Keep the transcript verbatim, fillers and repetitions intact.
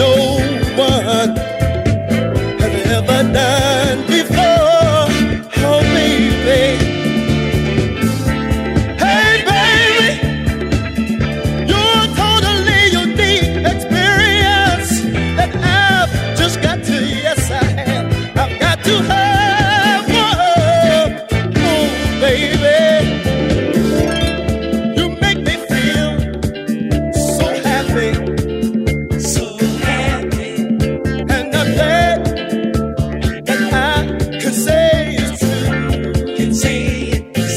no one has ever done before. Oh, baby. Hey, baby, you're totally unique experience that I've just got to, yes, I have. I've got to have. Oh, oh baby.